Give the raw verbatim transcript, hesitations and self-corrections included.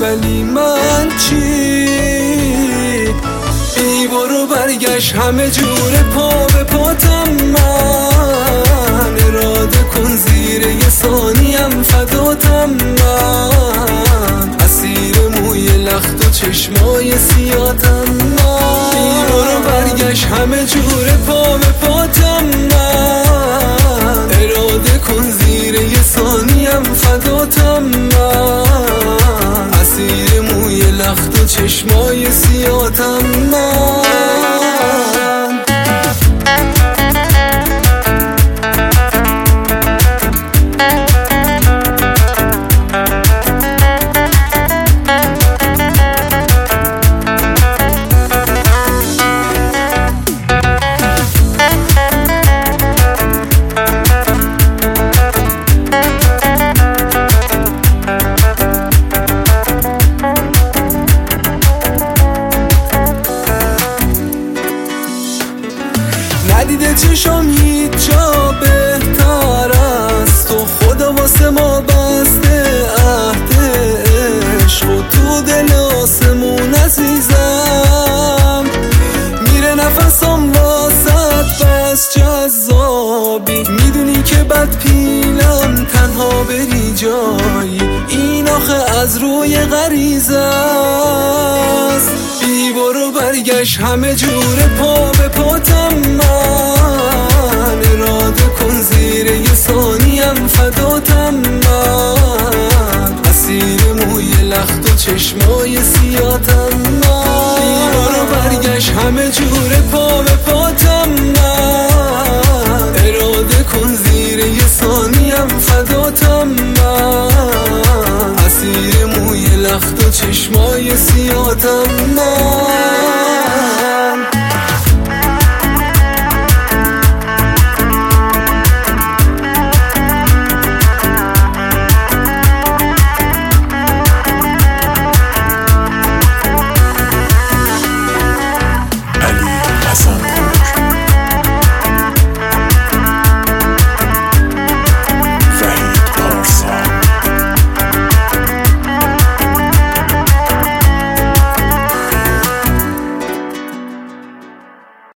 ولی من چی؟ ای برو برگشت همه جوره پا به پاتم من، اراده کن زیر یه ثانیم فداتم من، اسیر موی لخت و چشمای سیاتم من. ای برو برگشت همه جوره پا به پاتم من، اراده کن زیر یه ثانیم فداتم من، اسیر موی لخت و چشمای سیاتم من. ندیده چشم هیچ جا بهتر است، تو خدا واسه ما بسته عهد عشق و تو دل آسمون عزیزم، میره نفسم واسط بس جذابی، میدونی که بد پیلم تنها بری جایی، این آخه از روی غریزه است. بی برو برگشت همه جوره پا به پاتم من، اراده کن زیر یه ثانیم فداتم من، اسیر موی لخت و چشمای سیاتم من. بی برو برگشت همه جوره پا به پاتم من، اراده کن زیر یه ثانیم فداتم من، اسیر موی لخت و چشمای سیاتم من.